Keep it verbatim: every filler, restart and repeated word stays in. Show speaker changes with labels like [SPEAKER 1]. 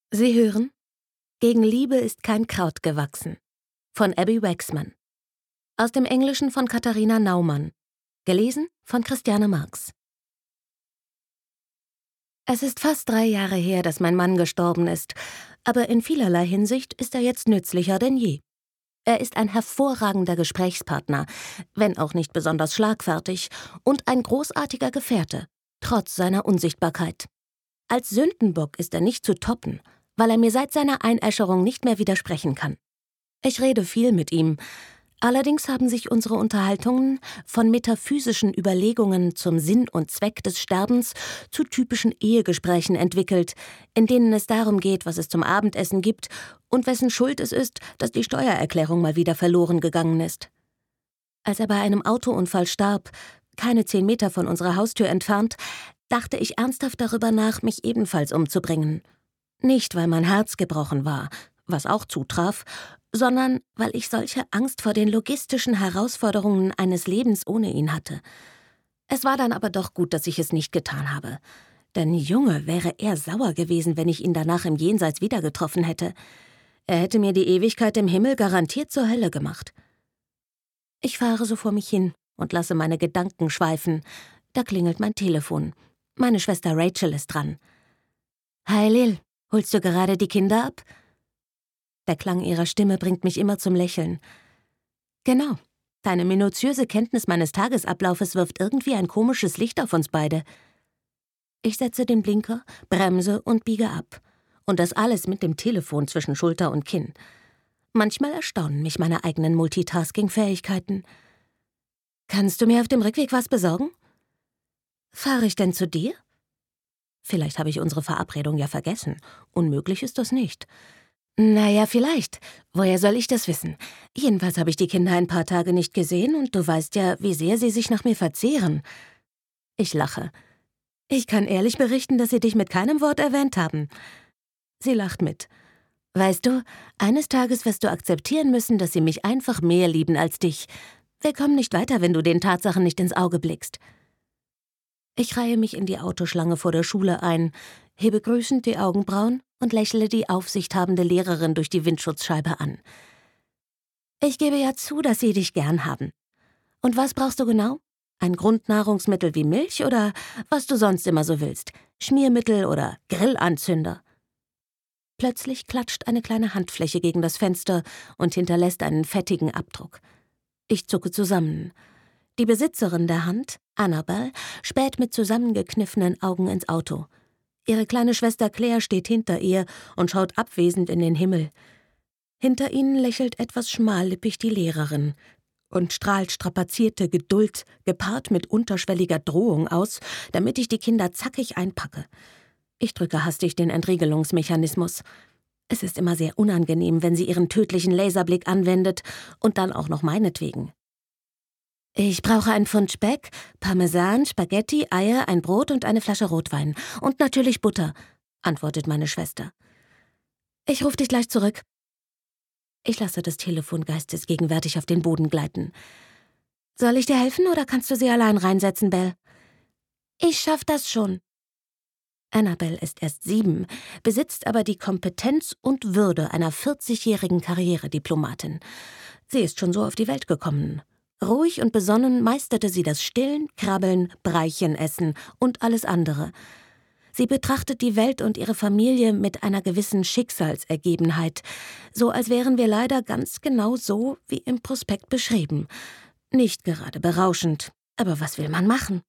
[SPEAKER 1] Sie hören »Gegen Liebe ist kein Kraut gewachsen« von Abby Waxman. Aus dem Englischen von Katharina Naumann. Gelesen von Christiane Marx. Es ist fast drei Jahre her, dass mein Mann gestorben ist, aber in vielerlei Hinsicht ist er jetzt nützlicher denn je. Er ist ein hervorragender Gesprächspartner, wenn auch nicht besonders schlagfertig, und ein großartiger Gefährte, trotz seiner Unsichtbarkeit. Als Sündenbock ist er nicht zu toppen, weil er mir seit seiner Einäscherung nicht mehr widersprechen kann. Ich rede viel mit ihm, allerdings haben sich unsere Unterhaltungen von metaphysischen Überlegungen zum Sinn und Zweck des Sterbens zu typischen Ehegesprächen entwickelt, in denen es darum geht, was es zum Abendessen gibt und wessen Schuld es ist, dass die Steuererklärung mal wieder verloren gegangen ist. Als er bei einem Autounfall starb, keine zehn Meter von unserer Haustür entfernt, dachte ich ernsthaft darüber nach, mich ebenfalls umzubringen. Nicht, weil mein Herz gebrochen war, was auch zutraf, sondern weil ich solche Angst vor den logistischen Herausforderungen eines Lebens ohne ihn hatte. Es war dann aber doch gut, dass ich es nicht getan habe. Denn Junge, wäre er sauer gewesen, wenn ich ihn danach im Jenseits wieder getroffen hätte. Er hätte mir die Ewigkeit im Himmel garantiert zur Hölle gemacht. Ich fahre so vor mich hin und lasse meine Gedanken schweifen. Da klingelt mein Telefon. Meine Schwester Rachel ist dran. »Hi Lil, holst du gerade die Kinder ab?« Der Klang ihrer Stimme bringt mich immer zum Lächeln. »Genau. Deine minutiöse Kenntnis meines Tagesablaufes wirft irgendwie ein komisches Licht auf uns beide.« Ich setze den Blinker, bremse und biege ab. Und das alles mit dem Telefon zwischen Schulter und Kinn. Manchmal erstaunen mich meine eigenen Multitasking-Fähigkeiten. »Kannst du mir auf dem Rückweg was besorgen?« »Fahre ich denn zu dir?« Vielleicht habe ich unsere Verabredung ja vergessen. Unmöglich ist das nicht. Naja, vielleicht. Woher soll ich das wissen? Jedenfalls habe ich die Kinder ein paar Tage nicht gesehen und du weißt ja, wie sehr sie sich nach mir verzehren. Ich lache. Ich kann ehrlich berichten, dass sie dich mit keinem Wort erwähnt haben. Sie lacht mit. Weißt du, eines Tages wirst du akzeptieren müssen, dass sie mich einfach mehr lieben als dich. Wir kommen nicht weiter, wenn du den Tatsachen nicht ins Auge blickst. Ich reihe mich in die Autoschlange vor der Schule ein, hebe grüßend die Augenbrauen und lächle die aufsichthabende Lehrerin durch die Windschutzscheibe an. Ich gebe ja zu, dass sie dich gern haben. Und was brauchst du genau? Ein Grundnahrungsmittel wie Milch oder was du sonst immer so willst? Schmiermittel oder Grillanzünder? Plötzlich klatscht eine kleine Handfläche gegen das Fenster und hinterlässt einen fettigen Abdruck. Ich zucke zusammen. Die Besitzerin der Hand, Annabelle, späht mit zusammengekniffenen Augen ins Auto. Ihre kleine Schwester Claire steht hinter ihr und schaut abwesend in den Himmel. Hinter ihnen lächelt etwas schmallippig die Lehrerin und strahlt strapazierte Geduld, gepaart mit unterschwelliger Drohung aus, damit ich die Kinder zackig einpacke. Ich drücke hastig den Entriegelungsmechanismus. Es ist immer sehr unangenehm, wenn sie ihren tödlichen Laserblick anwendet und dann auch noch meinetwegen. Ich brauche ein Pfund Speck, Parmesan, Spaghetti, Eier, ein Brot und eine Flasche Rotwein. Und natürlich Butter, antwortet meine Schwester. Ich rufe dich gleich zurück. Ich lasse das Telefon geistesgegenwärtig auf den Boden gleiten. Soll ich dir helfen oder kannst du sie allein reinsetzen, Belle? Ich schaff das schon. Annabelle ist erst sieben, besitzt aber die Kompetenz und Würde einer vierzigjährigen Karrierediplomatin. Sie ist schon so auf die Welt gekommen. Ruhig und besonnen meisterte sie das Stillen, Krabbeln, Breichenessen und alles andere. Sie betrachtet die Welt und ihre Familie mit einer gewissen Schicksalsergebenheit, so als wären wir leider ganz genau so wie im Prospekt beschrieben. Nicht gerade berauschend, aber was will man machen?